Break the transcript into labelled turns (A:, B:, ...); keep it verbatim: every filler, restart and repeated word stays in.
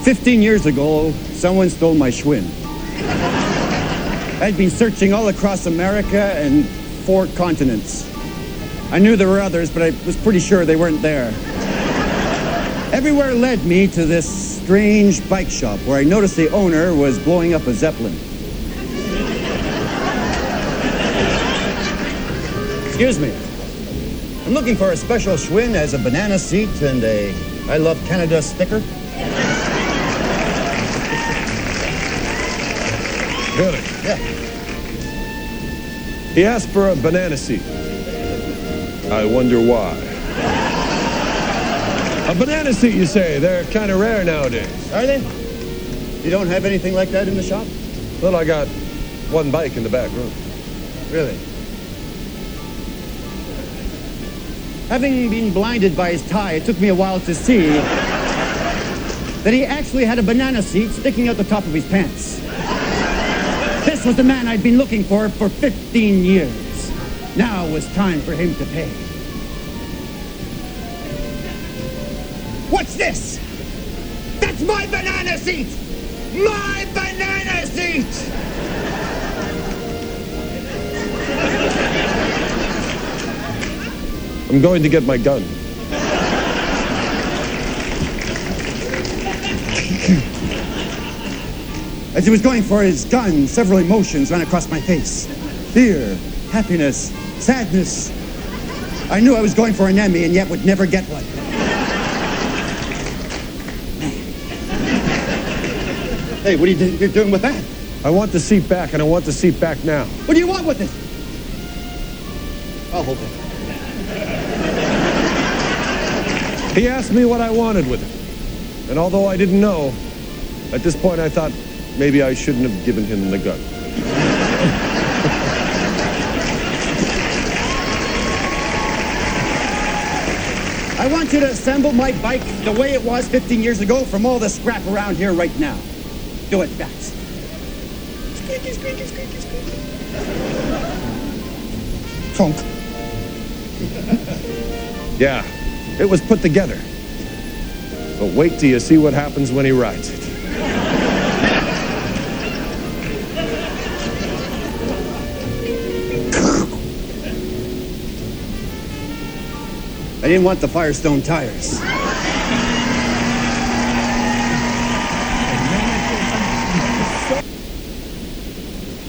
A: Fifteen years ago, someone stole my Schwinn. I'd been searching all across America and four continents. I knew there were others, but I was pretty sure they weren't there. Everywhere led me to this strange bike shop where I noticed the owner was blowing up a Zeppelin. Excuse me. I'm looking for a special Schwinn as a banana seat and a I Love Canada sticker.
B: Really?
A: Yeah.
B: He asked for a banana seat. I wonder why. A banana seat, you say? They're kind of rare nowadays.
A: Are they? You don't have anything like that in the shop?
B: Well, I got one bike in the back room.
A: Really? Having been blinded by his tie, it took me a while to see that he actually had a banana seat sticking out the top of his pants. This was the man I'd been looking for for fifteen years. Now it was time for him to pay. What's this? That's my banana seat! My banana seat!
B: I'm going to get my gun.
A: As he was going for his gun, several emotions ran across my face. Fear, happiness, sadness. I knew I was going for an Emmy and yet would never get one. Hey, what are you do- doing with that?
B: I want the seat back, and I want the seat back now.
A: What do you want with it? I'll hold it.
B: He asked me what I wanted with it. And although I didn't know, at this point I thought maybe I shouldn't have given him the gun.
A: I want you to assemble my bike the way it was fifteen years ago from all the scrap around here right now. Do it fast. Squeaky, squeaky, squeaky, squeaky. Funk.
B: Yeah, it was put together. But wait till you see what happens when he rides it.
A: I didn't want the Firestone tires.